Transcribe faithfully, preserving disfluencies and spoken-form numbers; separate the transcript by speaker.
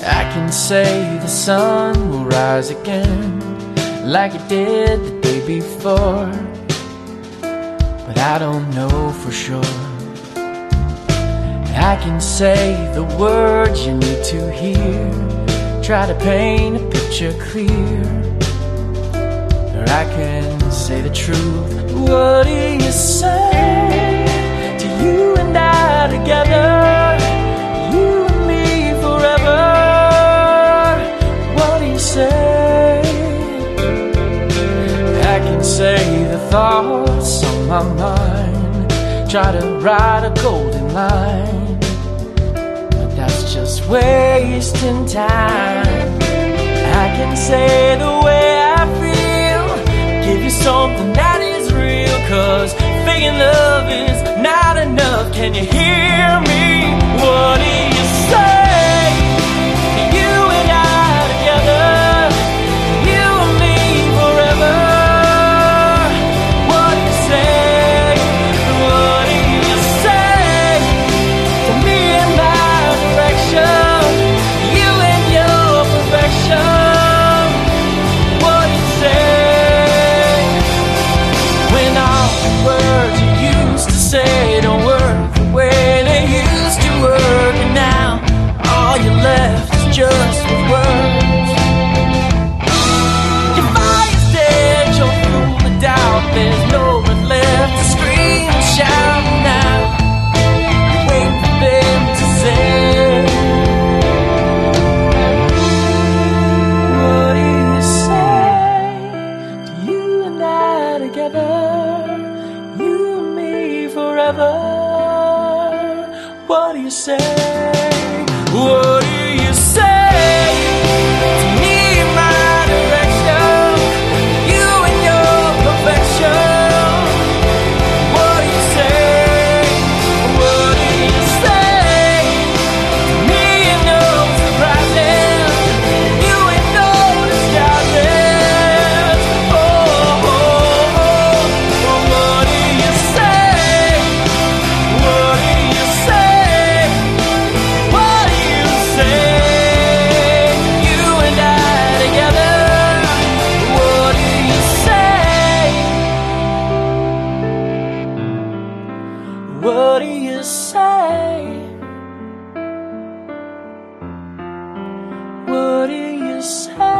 Speaker 1: I can say the sun will rise again like it did the day before, but I don't know for sure. I can say the words you need to hear, try to paint a picture clear, or I can say the truth. What do you say to you and I together, you and me forever? What do you say? I can say the thoughts on my mind, try to write a golden line, but that's just wasting time. I can say the way I feel, give you something that is real, 'cause faking love is not enough. Can you hear me? What do you say? You and I together, you and me forever. What do you say? What do you say to me and my direction, you and your perfection? What do you say when all the words you used to say don't work the way they used to work, and now all you left is just with words? Your fire's dead, you're full of doubt, there's no one left to scream and shout now. You wait for them to say. What do you say to you and I together, you and me forever? What do you say? What do you say to me and my direction, you and your perfection? What do you say? What do you say to me and no surprises, you and no disguises? Oh, oh, oh, oh, what do you say? What do you say? What do you say? You and I together. What do you say? What do you say? What do you say?